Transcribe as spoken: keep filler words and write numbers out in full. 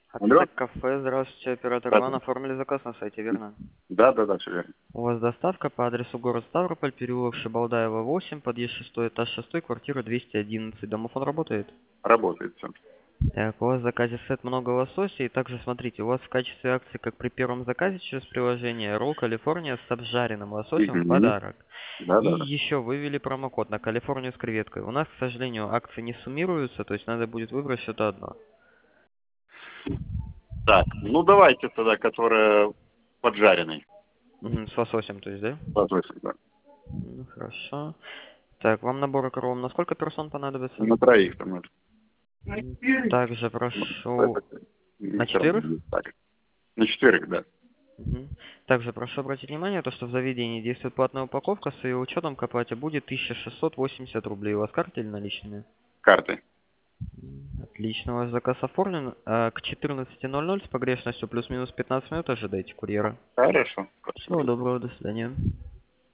Алло? Ацтек кафе, здравствуйте, оператор Да, Иван, оформили заказ на сайте, верно? да, да, да, все верно. У вас доставка по адресу город Ставрополь, переулок Шибалдаева, восемь, подъезд шестой, этаж шестой, квартира двести одиннадцать. Домофон работает? Работает все. Так, у вас в заказе сет много лосося, и также смотрите, у вас в качестве акции, как при первом заказе через приложение, ролл Калифорния с обжаренным лососем в Угу. подарок. Да, И да, да. еще вывели промокод на Калифорнию с креветкой. У нас, к сожалению, акции не суммируются, то есть надо будет выбрать что-то одно. Так, ну давайте тогда, которая поджаренный. Мгм, с лососем, то есть, да? Лосось, да. Ну, хорошо. Так, вам набор кром на сколько персон понадобится? На троих там это. М, Также Ну, прошу... это не На всё равно четверых? будет так. На четверых, да. Мгм. Также прошу обратить внимание, то, что в заведении действует платная упаковка, с ее учетом к оплате будет тысяча шестьсот восемьдесят рублей. У вас карты или наличными? Карты. М, Отлично, ваш заказ оформлен. А к четырнадцати ноль ноль с погрешностью плюс-минус пятнадцать минут ожидайте курьера. Хорошо. Всего Спасибо. доброго, до свидания.